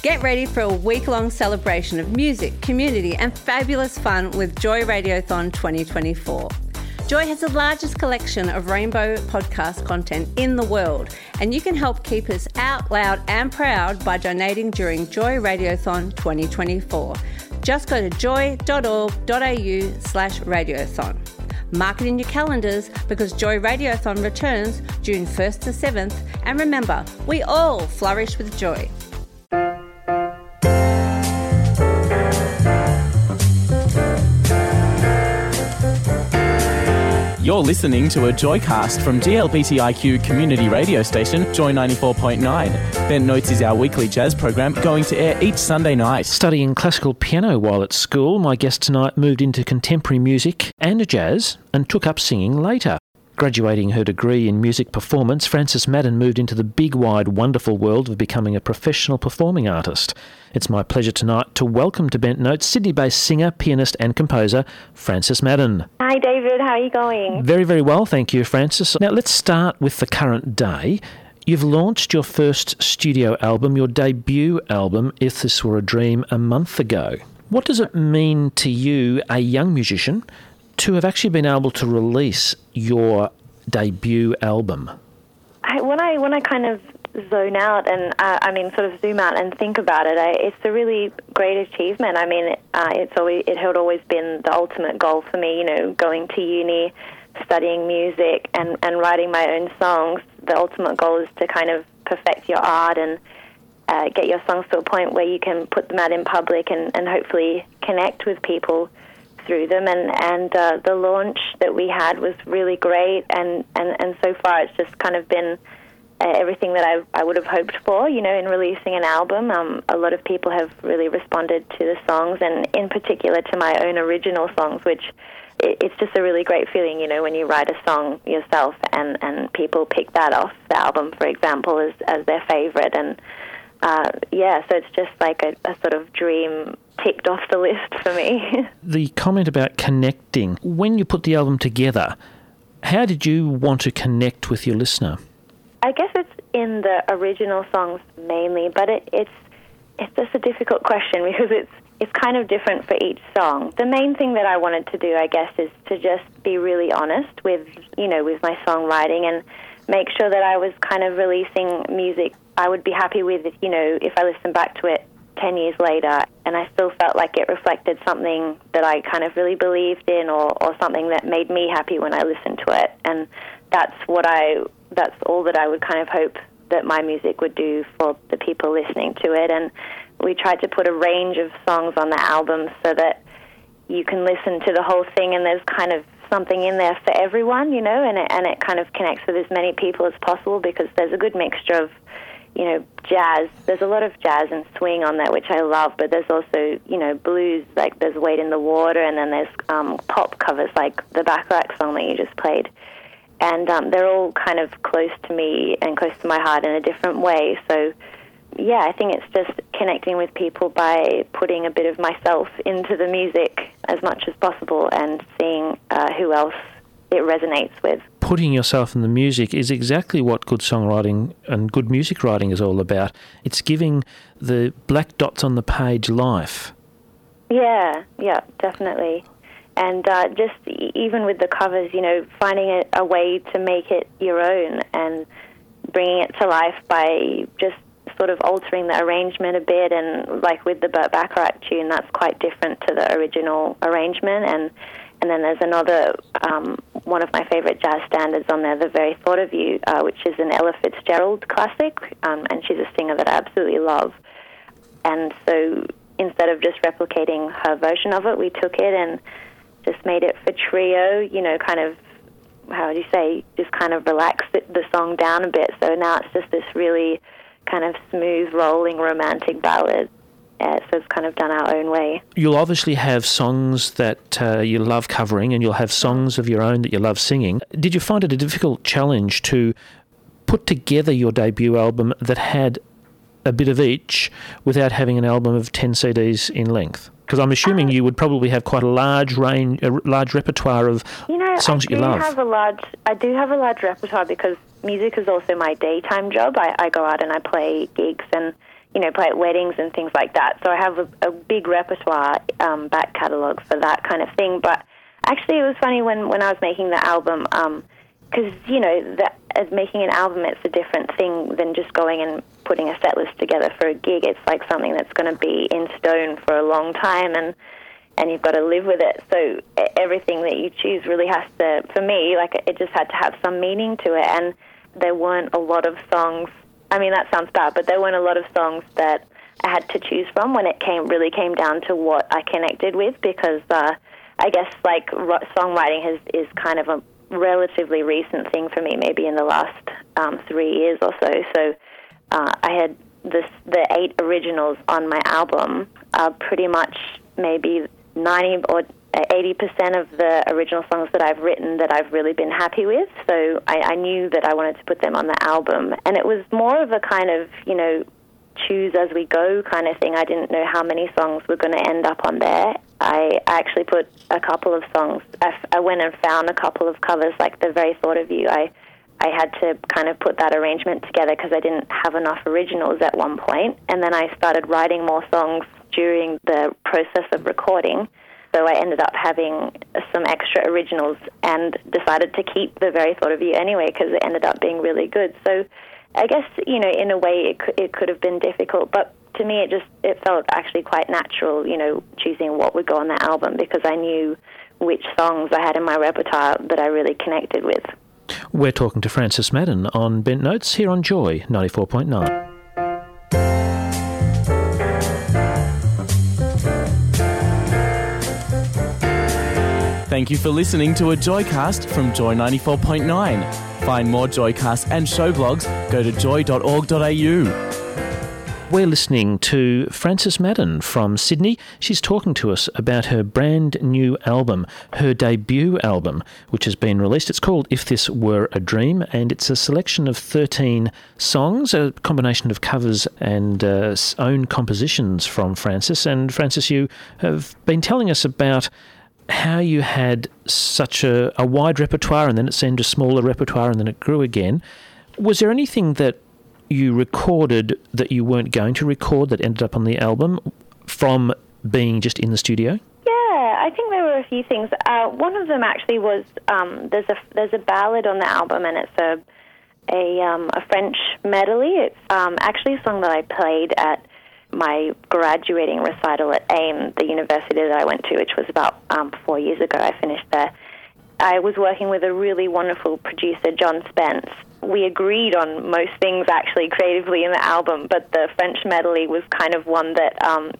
Get ready for a week-long celebration of music, community and fabulous fun with Joy Radiothon 2024. Joy has the largest collection of rainbow podcast content in the world, and you can help keep us out loud and proud by donating during Joy Radiothon 2024. Just go to joy.org.au/radiothon. Mark it in your calendars because Joy Radiothon returns June 1st to 7th, and remember, we all flourish with joy. You're listening to a Joycast from GLBTIQ community radio station, Joy 94.9. Bent Notes is our weekly jazz program going to air each Sunday night. Studying classical piano while at school, my guest tonight moved into contemporary music and jazz and took up singing later. Graduating her degree in music performance, Frances Madden moved into the big, wide, wonderful world of becoming a professional performing artist. It's my pleasure tonight to welcome to Bent Notes Sydney-based singer, pianist and composer, Frances Madden. Hi David, how are you going? Very, very well, thank you, Frances. Now let's start with the current day. You've launched your first studio album, your debut album, If This Were a Dream, a month ago. What does it mean to you, a young musician, to have actually been able to release your debut album? When I kind of zone out and sort of zoom out and think about it, it's a really great achievement. I mean, it had always been the ultimate goal for me. You know, going to uni, studying music, and writing my own songs. The ultimate goal is to kind of perfect your art and get your songs to a point where you can put them out in public and hopefully connect with people through them, and the launch that we had was really great, and so far it's just kind of been everything that I would have hoped for, you know, in releasing an album. A lot of people have really responded to the songs, and in particular to my own original songs, which it's just a really great feeling, you know, when you write a song yourself and people pick that off the album, for example, as their favorite, and so it's just like a sort of dream ticked off the list for me. The comment about connecting, when you put the album together, how did you want to connect with your listener? I guess it's in the original songs mainly, but it's just a difficult question because it's kind of different for each song. The main thing that I wanted to do, I guess, is to just be really honest with my songwriting and make sure that I was kind of releasing music I would be happy with, you know, if I listen back to it 10 years later and I still felt like it reflected something that I kind of really believed in or something that made me happy when I listened to it. And that's all that I would kind of hope that my music would do for the people listening to it. And we tried to put a range of songs on the album so that you can listen to the whole thing and there's kind of something in there for everyone, you know, and it kind of connects with as many people as possible because there's a good mixture of, you know, jazz. There's a lot of jazz and swing on there, which I love, but there's also, you know, blues, like there's Wade in the Water, and then there's pop covers like the Bacharach song that you just played. And they're all kind of close to me and close to my heart in a different way. So, yeah, I think it's just connecting with people by putting a bit of myself into the music as much as possible and seeing who else it resonates with. Putting yourself in the music is exactly what good songwriting and good music writing is all about. It's giving the black dots on the page life. Yeah, definitely. And just even with the covers, you know, finding a way to make it your own and bringing it to life by just sort of altering the arrangement a bit. And like with the Burt Bacharach tune, that's quite different to the original arrangement. And then there's another, one of my favorite jazz standards on there, The Very Thought of You, which is an Ella Fitzgerald classic, and she's a singer that I absolutely love. And so instead of just replicating her version of it, we took it and just made it for trio, you know, kind of, how would you say, just kind of relaxed the song down a bit. So now it's just this really kind of smooth, rolling, romantic ballad. So it's kind of done our own way. You'll obviously have songs that you love covering and you'll have songs of your own that you love singing. Did you find it a difficult challenge to put together your debut album that had a bit of each without having an album of 10 CDs in length? Because I'm assuming you would probably have quite a large range, a large repertoire of songs that you love. I do have a large repertoire because music is also my daytime job. I go out and I play gigs and, play at weddings and things like that. So I have a big repertoire back catalogue for that kind of thing. But actually it was funny when I was making the album, because, making an album, it's a different thing than just going and putting a set list together for a gig. It's like something that's going to be in stone for a long time, and you've got to live with it. So everything that you choose really has to, for me, it just had to have some meaning to it. And there weren't a lot of songs, I mean, that sounds bad, but there weren't a lot of songs that I had to choose from when it really came down to what I connected with, because I guess songwriting is kind of a relatively recent thing for me, maybe in the last 3 years or so. So I had the 8 originals on my album are pretty much maybe 90 or 80% of the original songs that I've written that I've really been happy with. So I knew that I wanted to put them on the album. And it was more of a kind of, choose as we go kind of thing. I didn't know how many songs were going to end up on there. I actually put a couple of songs. I went and found a couple of covers, like The Very Thought of You. I had to kind of put that arrangement together because I didn't have enough originals at one point. And then I started writing more songs during the process of recording. So I ended up having some extra originals and decided to keep The Very Thought of You anyway because it ended up being really good. So I guess, in a way it could have been difficult, but to me it felt actually quite natural, choosing what would go on the album because I knew which songs I had in my repertoire that I really connected with. We're talking to Frances Madden on Bent Notes here on Joy 94.9. Thank you for listening to a Joycast from Joy 94.9. Find more Joycasts and show blogs, go to joy.org.au. We're listening to Frances Madden from Sydney. She's talking to us about her brand new album, her debut album, which has been released. It's called If This Were a Dream, and it's a selection of 13 songs, a combination of covers and own compositions from Frances. And Frances, you have been telling us about how you had such a wide repertoire and then it seemed a smaller repertoire and then it grew again. Was there anything that you recorded that you weren't going to record that ended up on the album from being just in the studio? Yeah, I think there were a few things. One of them actually was there's a ballad on the album and it's a French medley. It's actually a song that I played at my graduating recital at AIM, the university that I went to, which was about 4 years ago. I finished there. I was working with a really wonderful producer, John Spence. We agreed on most things, actually, creatively in the album, but the French medley was kind of one that,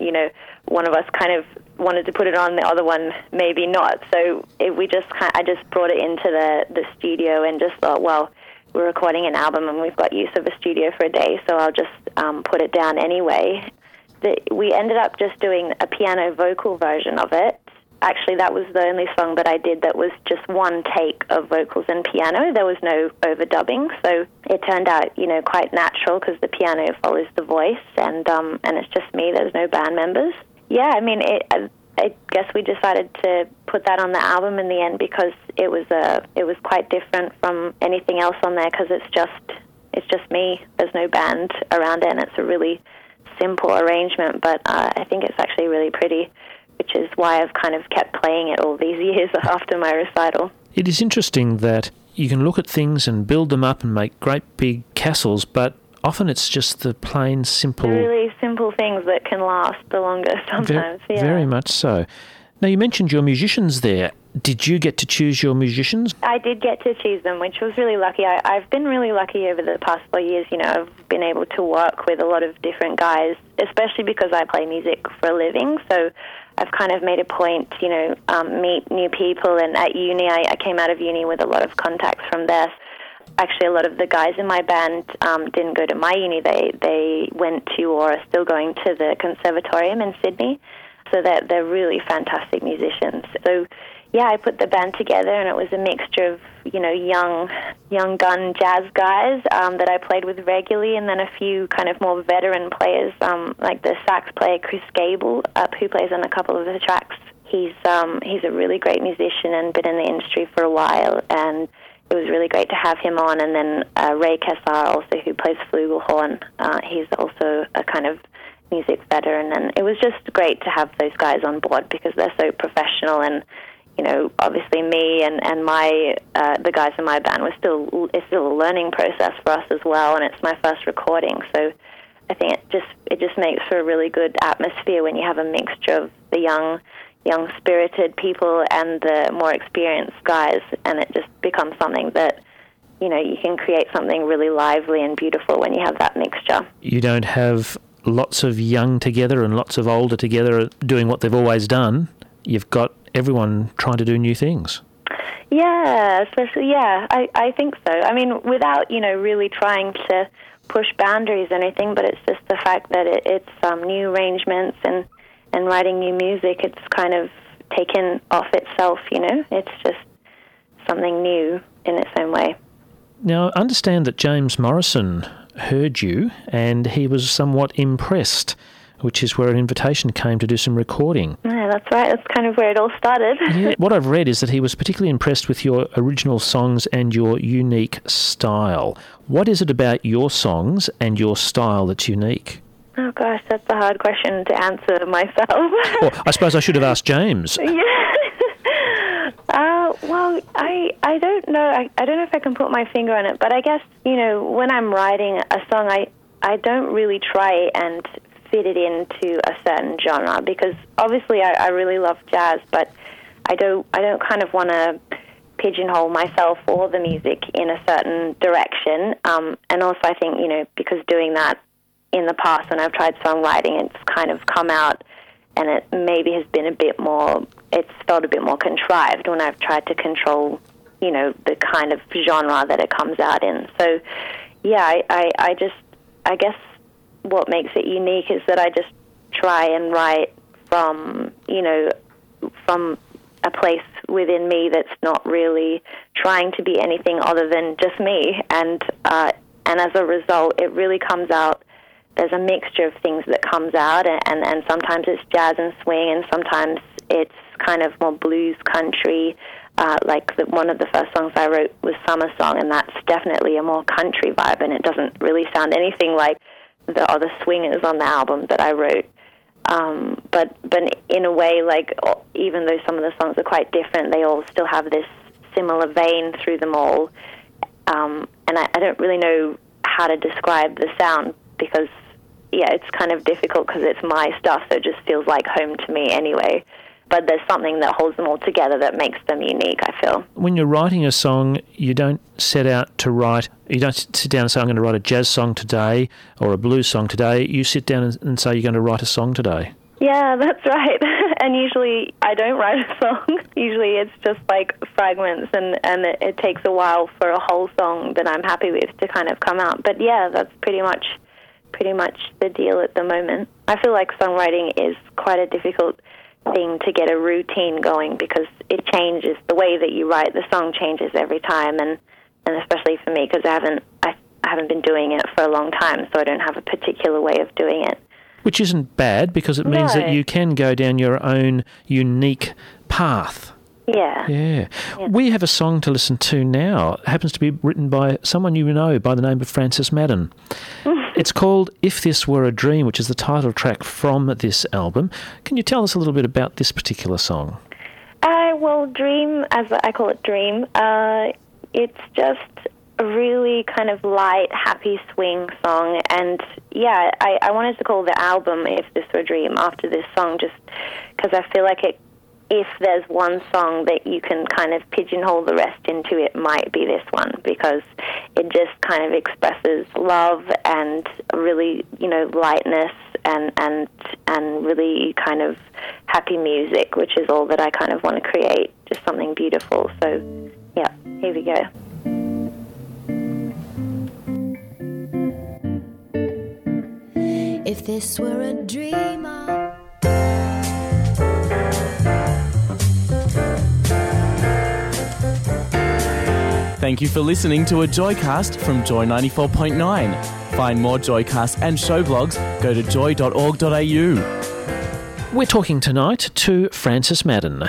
one of us kind of wanted to put it on, the other one maybe not. So I just brought it into the studio and just thought, well, we're recording an album and we've got use of a studio for a day, so I'll just put it down anyway. We ended up just doing a piano vocal version of it. Actually, that was the only song that I did that was just one take of vocals and piano. There was no overdubbing, so it turned out, quite natural because the piano follows the voice, and it's just me. There's no band members. Yeah, I mean, I guess we decided to put that on the album in the end because it was quite different from anything else on there because it's just me. There's no band around it, and it's a really simple arrangement, but I think it's actually really pretty, which is why I've kind of kept playing it all these years after my recital. It is interesting that you can look at things and build them up and make great big castles, but often it's just the plain, simple... really simple things that can last the longest sometimes. Very much so. Now, you mentioned your musicians there. Did you get to choose your musicians? I did get to choose them, which was really lucky. I've been really lucky over the past 4 years. I've been able to work with a lot of different guys, especially because I play music for a living. So I've kind of made a point, meet new people. And at uni, I came out of uni with a lot of contacts from there. Actually, a lot of the guys in my band didn't go to my uni. They went to or are still going to the Conservatorium in Sydney. So they're really fantastic musicians. So, yeah, I put the band together, and it was a mixture of, young gun jazz guys that I played with regularly, and then a few kind of more veteran players, like the sax player Chris Gable, who plays on a couple of the tracks. He's a really great musician and been in the industry for a while, and was really great to have him on. And then Ray Kessar, also, who plays flugelhorn, he's also a kind of music veteran, and it was just great to have those guys on board because they're so professional. And obviously me and my the guys in my band it's still a learning process for us as well, and it's my first recording, so I think it just makes for a really good atmosphere when you have a mixture of the young spirited people and the more experienced guys, and it just becomes something that you can create something really lively and beautiful when you have that mixture. You don't have lots of young together and lots of older together doing what they've always done. You've got everyone trying to do new things. Yeah, especially, I think so. I mean, without, really trying to push boundaries or anything, but it's just the fact that it's new arrangements and writing new music. It's kind of taken off itself, It's just something new in its own way. Now, I understand that James Morrison heard you and he was somewhat impressed, which is where an invitation came to do some recording. Yeah, that's right. That's kind of where it all started. Yeah, what I've read is that he was particularly impressed with your original songs and your unique style. What is it about your songs and your style that's unique? Oh, gosh, that's a hard question to answer myself. Well, I suppose I should have asked James. Yeah. Well, I don't know. I don't know if I can put my finger on it, but I guess, when I'm writing a song, I don't really try and fit it into a certain genre, because obviously I really love jazz, but I don't kind of want to pigeonhole myself or the music in a certain direction. And also I think, because doing that in the past when I've tried songwriting, it's kind of come out and it maybe has been it's felt a bit more contrived when I've tried to control, the kind of genre that it comes out in. So, yeah, I guess what makes it unique is that I just try and write from a place within me that's not really trying to be anything other than just me. And as a result, it really comes out. There's a mixture of things that comes out, and sometimes it's jazz and swing, and sometimes it's kind of more blues country. One of the first songs I wrote was Summer Song, and that's definitely a more country vibe, and it doesn't really sound anything like the other swingers on the album that I wrote. But in a way, even though some of the songs are quite different, they all still have this similar vein through them all. And I don't really know how to describe the sound because, it's kind of difficult because it's my stuff, so it just feels like home to me anyway. But there's something that holds them all together that makes them unique, I feel. When you're writing a song, you don't sit down and say, I'm going to write a jazz song today or a blues song today. You sit down and say, you're going to write a song today. Yeah, that's right. And usually I don't write a song. Usually it's just like fragments, and it takes a while for a whole song that I'm happy with to kind of come out. But yeah, that's pretty much the deal at the moment. I feel like songwriting is quite a difficult thing to get a routine going because it changes. The way that you write the song changes every time, and especially for me because I haven't been doing it for a long time, so I don't have a particular way of doing it. Which isn't bad because it means that you can go down your own unique path. Yeah. We have a song to listen to now. It happens to be written by someone you know by the name of Frances Madden. It's called If This Were a Dream, which is the title track from this album. Can you tell us a little bit about this particular song? Well, Dream, as I call it Dream, it's just a really kind of light, happy swing song. And, yeah, I wanted to call the album If This Were a Dream after this song just because I feel like if there's one song that you can kind of pigeonhole the rest into, it might be this one because it just kind of expresses love and really, lightness and really kind of happy music, which is all that I kind of want to create, just something beautiful. So, yeah, here we go. If this were a dream, Thank you for listening to a Joycast from Joy 94.9. Find more Joycasts and show blogs. Go to joy.org.au. We're talking tonight to Frances Madden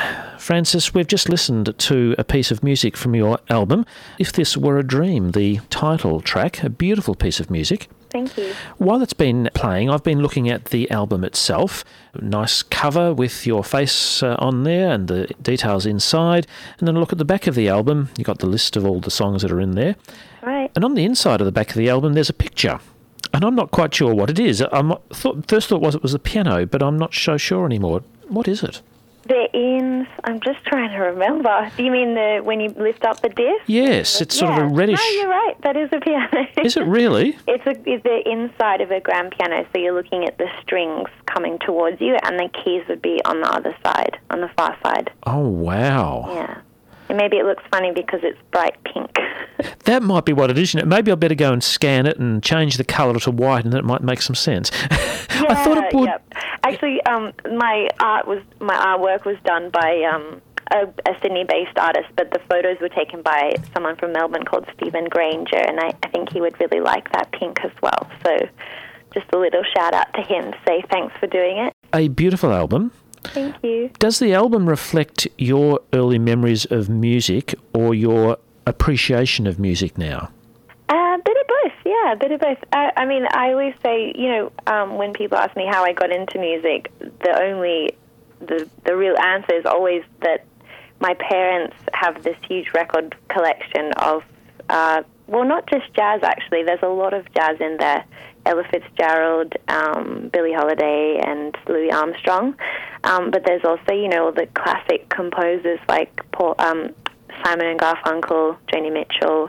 Frances, we've just listened to a piece of music from your album, If This Were a Dream, the title track, a beautiful piece of music. Thank you. While it's been playing, I've been looking at the album itself. Nice cover with your face on there and the details inside. And then a look at the back of the album. You've got the list of all the songs that are in there. Right. And on the inside of the back of the album, there's a picture. And I'm not quite sure what it is. First thought was it was a piano, but I'm not so sure anymore. What is it? I'm just trying to remember. Do you mean when you lift up the disc? Yes, it's sort of a reddish... No, you're right. That is a piano. Is it really? It's the inside of a grand piano, so you're looking at the strings coming towards you, and the keys would be on the other side, on the far side. Oh, wow. Yeah. And maybe it looks funny because it's bright pink. That might be what it is. Maybe I better go and scan it and change the colour to white, and then it might make some sense. Yeah, I thought it would... Yep. Actually, my artwork was done by a Sydney-based artist, but the photos were taken by someone from Melbourne called Stephen Granger, and I think he would really like that pink as well. So just a little shout-out to him to say thanks for doing it. A beautiful album. Thank you. Does the album reflect your early memories of music or your appreciation of music now? A bit of both, yeah, a bit of both. I mean, I always say, when people ask me how I got into music, the real answer is always that my parents have this huge record collection of, not just jazz, actually. There's a lot of jazz in there. Ella Fitzgerald, Billie Holiday, and Louis Armstrong. But there's also, the classic composers like Simon and Garfunkel, Joni Mitchell,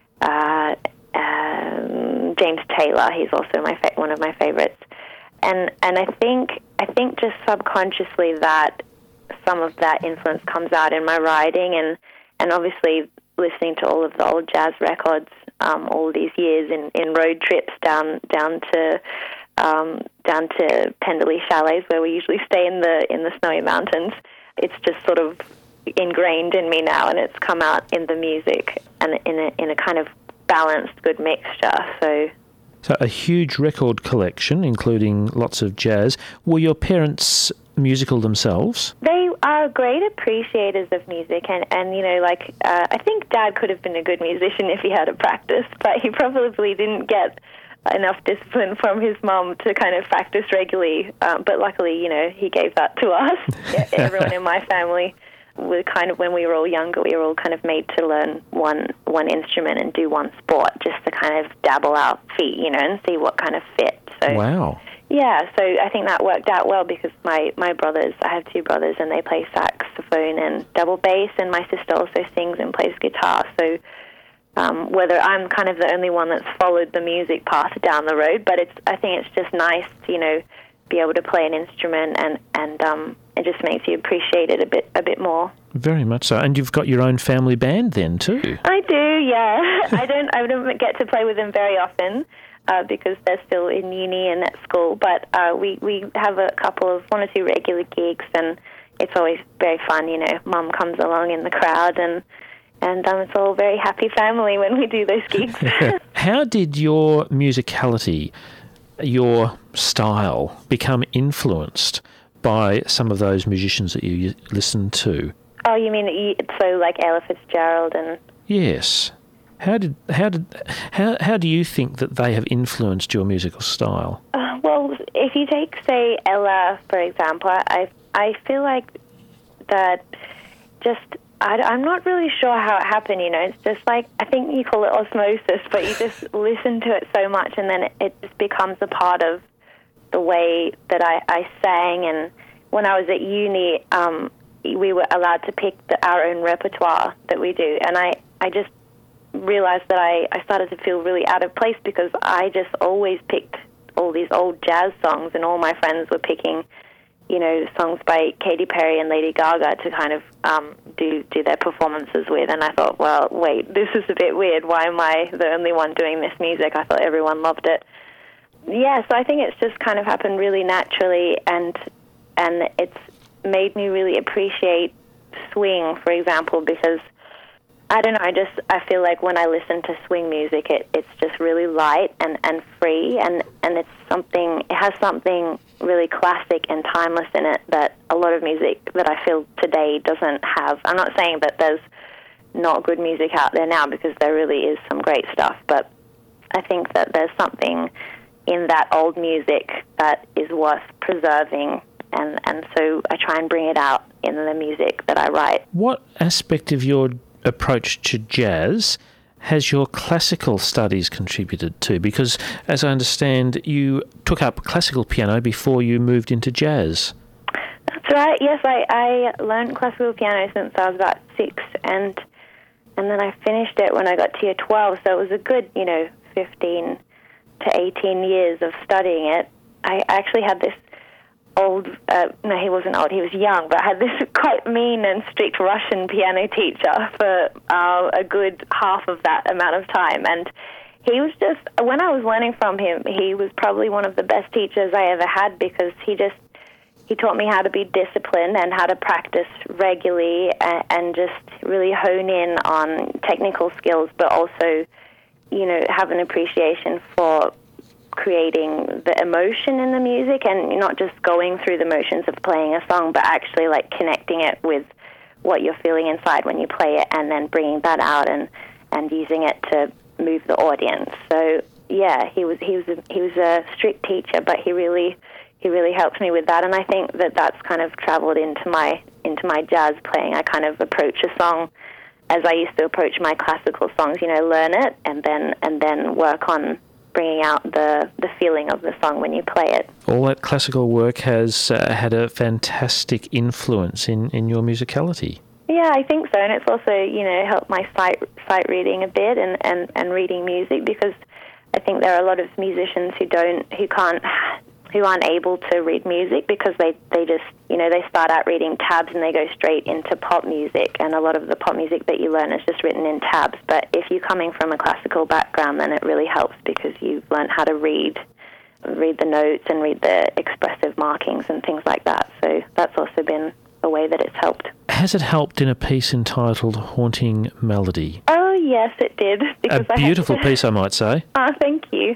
James Taylor. He's also one of my favorites. And I think just subconsciously that some of that influence comes out in my writing, and obviously listening to all of the old jazz records all these years in road trips down to Penderley Chalets, where we usually stay in the snowy mountains. It's just sort of ingrained in me now, and it's come out in the music and in a kind of balanced, good mixture. So a huge record collection, including lots of jazz. Were your parents musical themselves? They are great appreciators of music, and I think Dad could have been a good musician if he had a practice, but he probably didn't get enough discipline from his mum to kind of practice regularly. But luckily, he gave that to us. Everyone in my family, when we were all younger, we were all kind of made to learn one instrument and do one sport, just to kind of dabble our feet, and see what kind of fit. So, wow. Yeah, so I think that worked out well because my brothers, I have two brothers, and they play saxophone and double bass, and my sister also sings and plays guitar. So whether I'm kind of the only one that's followed the music path down the road, but I think it's just nice to, be able to play an instrument, and it just makes you appreciate it a bit more. Very much so. And you've got your own family band then too. I do, yeah. I don't get to play with them very often. Because they're still in uni and at school, but we have one or two regular gigs, and it's always very fun. Mum comes along in the crowd, and it's all very happy family when we do those gigs. How did your musicality, your style, become influenced by some of those musicians that you listened to? Oh, you mean like Ella Fitzgerald and? Yes. How do you think that they have influenced your musical style? Well, if you take, say, Ella, for example, I feel like that just, I'm not really sure how it happened, It's just like, I think you call it osmosis, but you just listen to it so much, and then it just becomes a part of the way that I sang. And when I was at uni, we were allowed to pick our own repertoire that we do, and I just realized that I started to feel really out of place because I just always picked all these old jazz songs, and all my friends were picking, songs by Katy Perry and Lady Gaga to kind of do their performances with. And I thought, well, wait, this is a bit weird. Why am I the only one doing this music? I thought everyone loved it. Yeah, so I think it's just kind of happened really naturally, and it's made me really appreciate swing, for example, because I don't know, I feel like when I listen to swing music, it's just really light and free, and it has something really classic and timeless in it that a lot of music that I feel today doesn't have. I'm not saying that there's not good music out there now, because there really is some great stuff, but I think that there's something in that old music that is worth preserving, and so I try and bring it out in the music that I write. What aspect of your approach to jazz has your classical studies contributed to? Because, as I understand, you took up classical piano before you moved into jazz. That's right, yes. I learned classical piano since I was about 6, and then I finished it when I got to year 12, so it was a good, 15 to 18 years of studying it. I actually had this no, he wasn't old, he was young, but I had this quite mean and strict Russian piano teacher for a good half of that amount of time. And he was just, when I was learning from him, he was probably one of the best teachers I ever had, because he taught me how to be disciplined and how to practice regularly and just really hone in on technical skills, but also, have an appreciation for creating the emotion in the music, and not just going through the motions of playing a song, but actually like connecting it with what you're feeling inside when you play it, and then bringing that out and using it to move the audience. So yeah, he was a strict teacher, but he really helped me with that, and I think that that's kind of traveled into my jazz playing. I kind of approach a song as I used to approach my classical songs, learn it and then work on bringing out the feeling of the song when you play it. All that classical work has had a fantastic influence in your musicality. Yeah, I think so, and it's also, helped my sight reading a bit and reading music, because I think there are a lot of musicians who aren't able to read music because they just, they start out reading tabs and they go straight into pop music, and a lot of the pop music that you learn is just written in tabs. But if you're coming from a classical background, then it really helps, because you've learned how to read the notes and read the expressive markings and things like that. So that's also been a way that it's helped. Has it helped in a piece entitled Haunting Melody? Oh, yes, it did. A beautiful piece, I might say. Oh, thank you.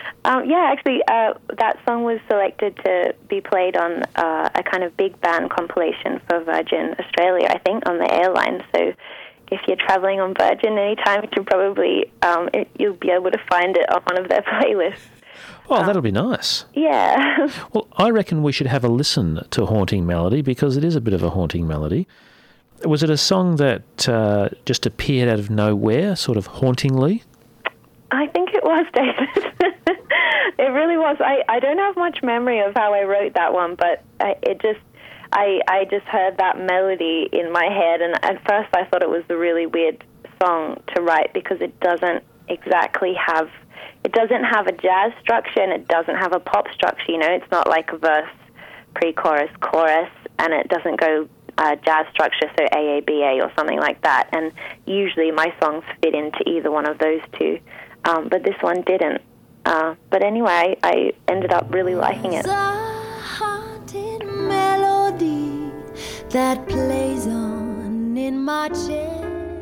That song was selected to be played on a kind of big band compilation for Virgin Australia, I think, on the airline. So if you're travelling on Virgin anytime, you can probably, you'll be able to find it on one of their playlists. Oh, that'll be nice. Yeah. Well, I reckon we should have a listen to Haunting Melody, because it is a bit of a haunting melody. Was it a song that just appeared out of nowhere, sort of hauntingly? I think it was, David. It really was. I don't have much memory of how I wrote that one, but I just heard that melody in my head, and at first I thought it was a really weird song to write, because it doesn't have a jazz structure, and it doesn't have a pop structure. It's not like a verse, pre-chorus, chorus, and it doesn't go jazz structure, so AABA or something like that. And usually my songs fit into either one of those two, but this one didn't. But anyway, I ended up really liking it. It's a haunted melody that plays on in my chest.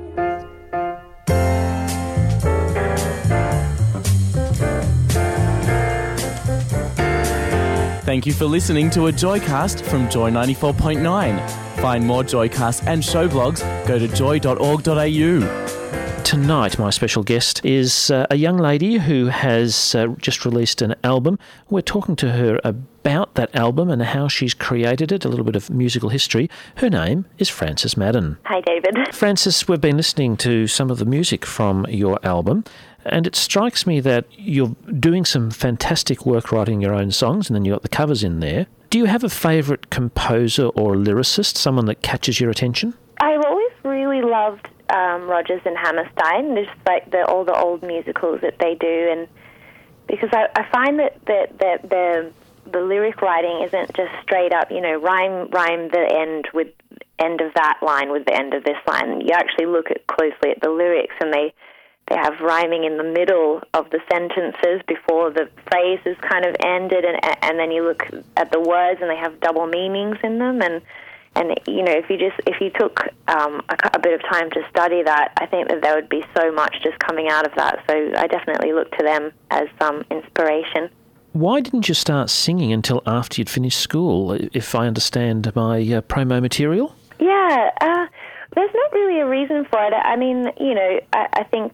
Thank you for listening to a Joycast from Joy 94.9. Find more Joycasts and show blogs, go to joy.org.au. Tonight, my special guest is a young lady who has just released an album. We're talking to her about that album and how she's created it, a little bit of musical history. Her name is Frances Madden. Hi, David. Frances, we've been listening to some of the music from your album, and it strikes me that you're doing some fantastic work writing your own songs, and then you've got the covers in there. Do you have a favourite composer or lyricist, someone that catches your attention? I've always really loved Rodgers and Hammerstein, just like all the old musicals that they do, and because I find that the lyric writing isn't just straight up, rhyme the end with end of that line with the end of this line. You actually look closely at the lyrics, and they have rhyming in the middle of the sentences before the phrase is kind of ended, and then you look at the words, and they have double meanings in them, and if you took a bit of time to study that, I think that there would be so much just coming out of that. So I definitely look to them as some inspiration. Why didn't you start singing until after you'd finished school, if I understand my promo material? Yeah, there's not really a reason for it. I mean, I think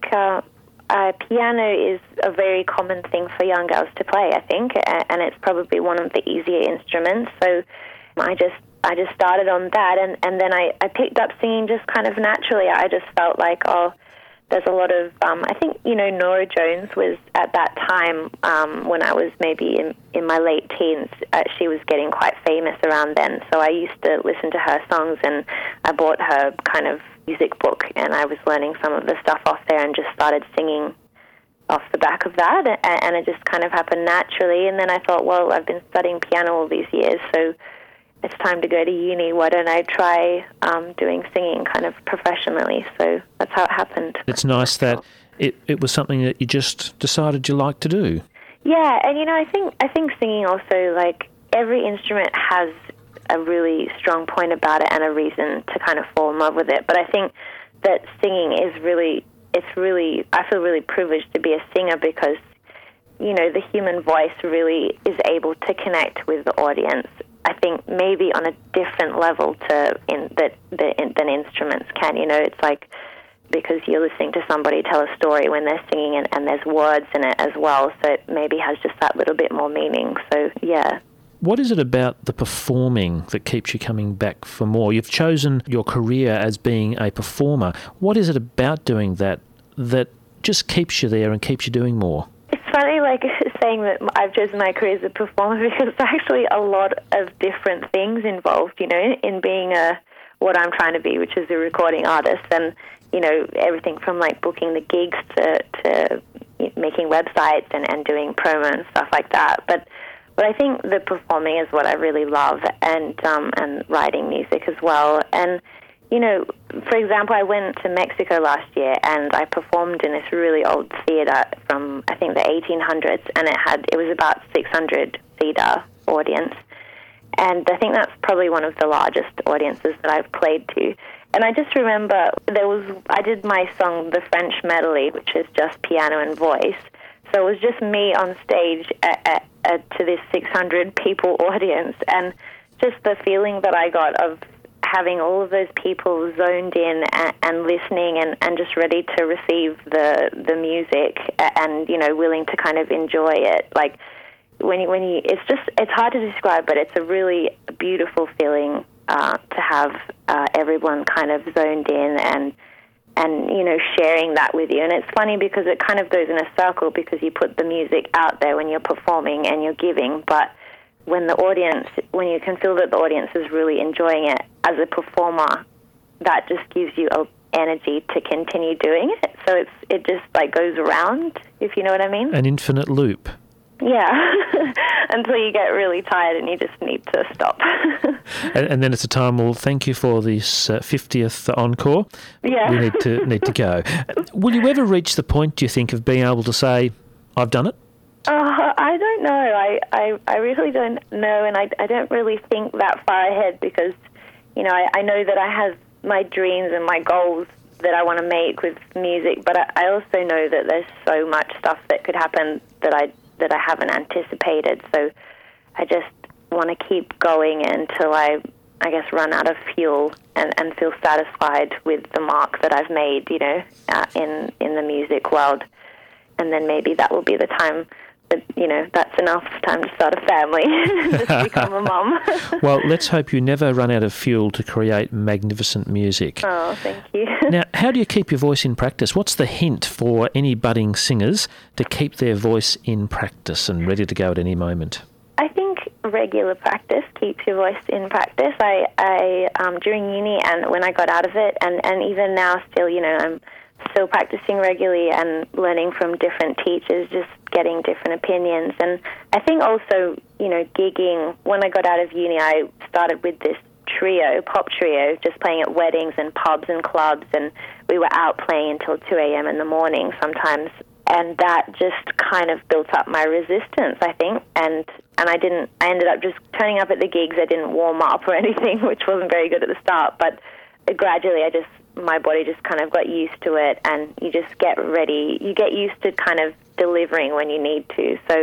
piano is a very common thing for young girls to play, I think, and it's probably one of the easier instruments. So I just started on that, and then I picked up singing just kind of naturally. I just felt like, there's a lot of, I think, Nora Jones was at that time, when I was maybe in my late teens, she was getting quite famous around then. So I used to listen to her songs, and I bought her kind of music book, and I was learning some of the stuff off there and just started singing off the back of that, and it just kind of happened naturally. And then I thought, well, I've been studying piano all these years, so it's time to go to uni. Why don't I try doing singing kind of professionally? So that's how it happened. It's nice that it was something that you just decided you liked to do. Yeah, and I think singing also, like, every instrument has a really strong point about it and a reason to kind of fall in love with it. But I think that singing is I feel really privileged to be a singer because, the human voice really is able to connect with the audience. I think maybe on a different level than instruments can. It's like, because you're listening to somebody tell a story when they're singing, and there's words in it as well, so it maybe has just that little bit more meaning. So, yeah. What is it about the performing that keeps you coming back for more? You've chosen your career as being a performer. What is it about doing that just keeps you there and keeps you doing more? It's funny, like, saying that I've chosen my career as a performer, because there's actually a lot of different things involved, in being what I'm trying to be, which is a recording artist. And, everything from, like, booking the gigs to making websites and doing promo and stuff like that. But I think the performing is what I really love, and writing music as well. And, for example, I went to Mexico last year, and I performed in this really old theater from, I think, the 1800s, and it was about 600 seater audience. And I think that's probably one of the largest audiences that I've played to. And I just remember I did my song, The French Medley, which is just piano and voice. So it was just me on stage to this 600 people audience, and just the feeling that I got of having all of those people zoned in and listening and just ready to receive the music and, willing to kind of enjoy it. Like, when you it's hard to describe, but it's a really beautiful feeling to have everyone kind of zoned in and sharing that with you. And it's funny because it kind of goes in a circle, because you put the music out there when you're performing and you're giving, but when you can feel that the audience is really enjoying it as a performer, that just gives you energy to continue doing it. So it just, like, goes around, if you know what I mean. An infinite loop. Yeah, until you get really tired and you just need to stop. and then it's a time, well, thank you for this 50th encore. Yeah. We need to go. Will you ever reach the point, do you think, of being able to say, I've done it? I don't know. I really don't know, and I don't really think that far ahead, because, I know that I have my dreams and my goals that I want to make with music, but I also know that there's so much stuff that could happen that I haven't anticipated. So I just want to keep going until I guess, run out of fuel and feel satisfied with the mark that I've made, in the music world. And then maybe that will be the time that, that's enough time to start a family, just become a mum. Well, let's hope you never run out of fuel to create magnificent music. Oh, thank you. Now, how do you keep your voice in practice? What's the hint for any budding singers to keep their voice in practice and ready to go at any moment? I think regular practice keeps your voice in practice. I during uni and when I got out of it, and even now still, I'm still practicing regularly and learning from different teachers, just getting different opinions. And I think also, gigging, when I got out of uni, I started with this pop trio, just playing at weddings and pubs and clubs, and we were out playing until 2 a.m. in the morning sometimes. And that just kind of built up my resistance, I think. And I ended up just turning up at the gigs. I didn't warm up or anything, which wasn't very good at the start. But gradually, my body just kind of got used to it, and you just get ready. You get used to kind of delivering when you need to. So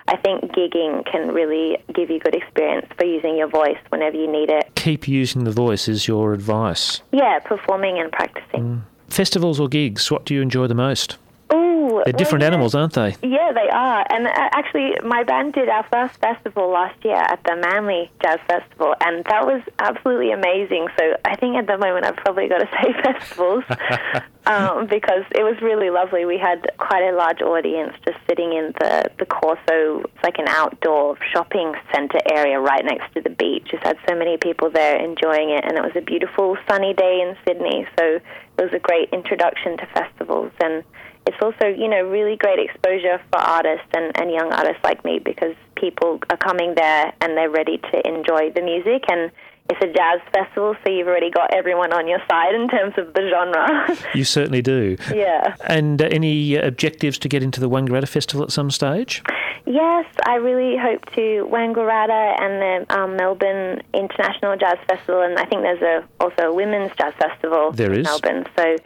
I think gigging can really give you good experience for using your voice whenever you need it. Keep using the voice is your advice. Yeah, performing and practicing. Festivals or gigs, what do you enjoy the most? Ooh, They're different animals, aren't they? Yeah, they are. And actually, my band did our first festival last year at the Manly Jazz Festival, and that was absolutely amazing. So I think at the moment I've probably got to say festivals because it was really lovely. We had quite a large audience just sitting in the Corso. It's like an outdoor shopping centre area right next to the beach. Just had so many people there enjoying it, and it was a beautiful sunny day in Sydney. So it was a great introduction to festivals, and it's also, really great exposure for artists and young artists like me because people are coming there and they're ready to enjoy the music. And it's a jazz festival, so you've already got everyone on your side in terms of the genre. You certainly do. Yeah. And any objectives to get into the Wangaratta Festival at some stage? Yes, I really hope to. Wangaratta and the Melbourne International Jazz Festival, and I think there's also a women's jazz festival in Melbourne. So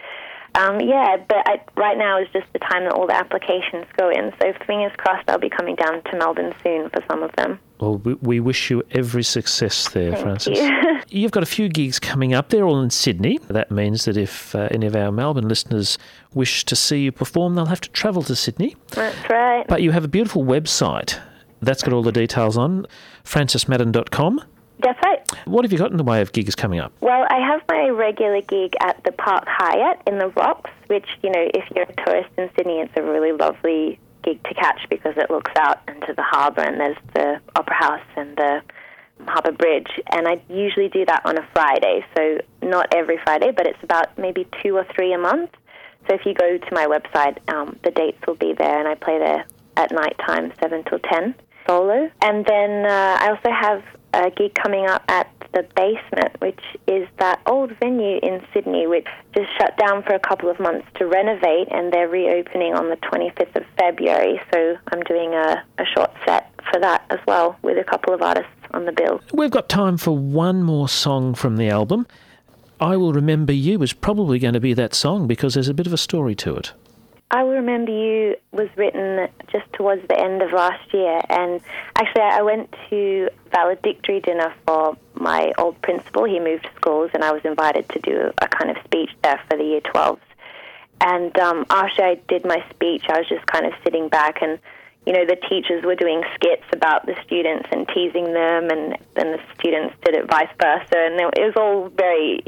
but right now is just the time that all the applications go in. So fingers crossed I'll be coming down to Melbourne soon for some of them. Well, we wish you every success there, Frances. Thank you. You've got a few gigs coming up. They're all in Sydney. That means that if any of our Melbourne listeners wish to see you perform, they'll have to travel to Sydney. That's right. But you have a beautiful website. That's got all the details on, francesmadden.com. That's right. What have you got in the way of gigs coming up? Well, I have my regular gig at the Park Hyatt in the Rocks, which, if you're a tourist in Sydney, it's a really lovely gig to catch because it looks out into the harbour and there's the Opera House and the Harbour Bridge. And I usually do that on a Friday, so not every Friday, but it's about maybe 2 or 3 a month. So if you go to my website, the dates will be there, and I play there at night time, 7 till 10, solo. And then I also have a gig coming up at the Basement, which is that old venue in Sydney, which just shut down for a couple of months to renovate, and they're reopening on the 25th of February. So I'm doing a short set for that as well with a couple of artists on the bill. We've got time for one more song from the album. I Will Remember You is probably going to be that song because there's a bit of a story to it. I Will Remember You was written just towards the end of last year, and actually I went to valedictory dinner for my old principal. He moved schools, and I was invited to do a kind of speech there for the Year 12s. And after I did my speech, I was just kind of sitting back, and the teachers were doing skits about the students and teasing them, and then the students did it vice versa, and it was all very,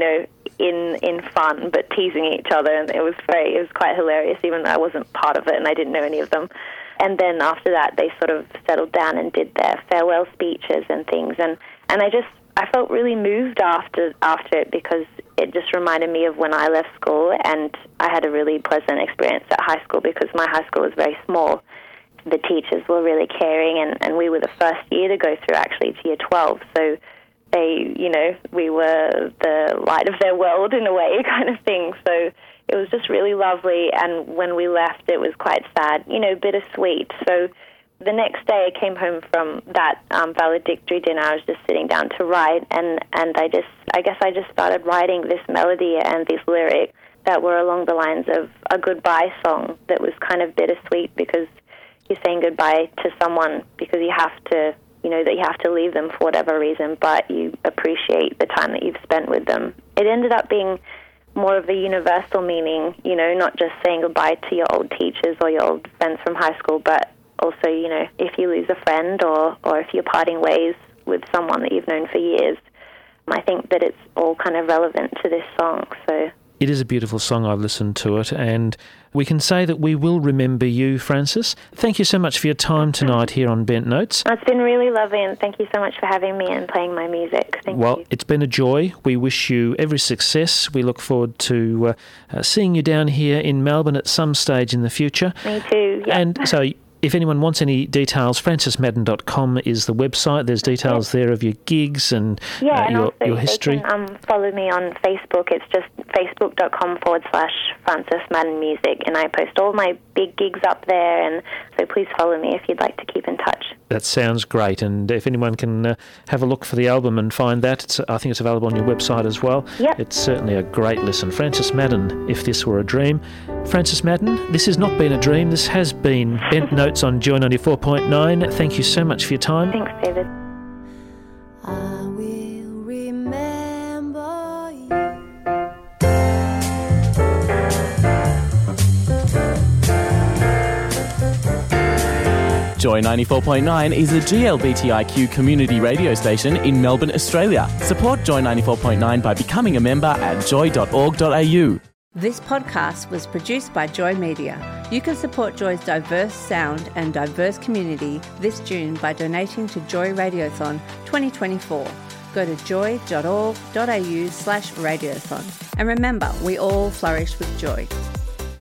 in fun, but teasing each other, and it was quite hilarious, even though I wasn't part of it and I didn't know any of them. And then after that, they sort of settled down and did their farewell speeches and things, and I felt really moved after it because it just reminded me of when I left school, and I had a really pleasant experience at high school because my high school was very small. The teachers were really caring, and we were the first year to go through actually to Year 12, so we were the light of their world in a way kind of thing. So it was just really lovely, and when we left it was quite sad, bittersweet. So the next day I came home from that valedictory dinner. I was just sitting down to write, and I guess I just started writing this melody and these lyrics that were along the lines of a goodbye song that was kind of bittersweet because you're saying goodbye to someone because you have to, that you have to leave them for whatever reason, but you appreciate the time that you've spent with them. It ended up being more of a universal meaning, not just saying goodbye to your old teachers or your old friends from high school, but also, if you lose a friend or if you're parting ways with someone that you've known for years. I think that it's all kind of relevant to this song, so... It is a beautiful song. I've listened to it, and we can say that we will remember you, Frances. Thank you so much for your time tonight here on Bent Notes. It's been really lovely, and thank you so much for having me and playing my music. Thank you. Well, it's been a joy. We wish you every success. We look forward to seeing you down here in Melbourne at some stage in the future. Me too, yeah. And so... if anyone wants any details, francesmadden.com is the website. There's details there of your gigs and your history. They can follow me on Facebook. It's just facebook.com/Frances Madden Music, and I post all my big gigs up there, and so please follow me if you'd like to keep in touch. That sounds great, and if anyone can have a look for the album and find that, I think it's available on your website as well. Yep. It's certainly a great listen. Frances Madden, If This Were a Dream. Frances Madden, this has not been a dream. This has been Bent Notes notes on Joy 94.9. Thank you so much for your time. Thanks, David. I will remember you. Joy 94.9 is a GLBTIQ community radio station in Melbourne, Australia. Support Joy 94.9 by becoming a member at joy.org.au. This podcast was produced by Joy Media. You can support Joy's diverse sound and diverse community this June by donating to Joy Radiothon 2024. Go to joy.org.au/radiothon. And remember, we all flourish with joy.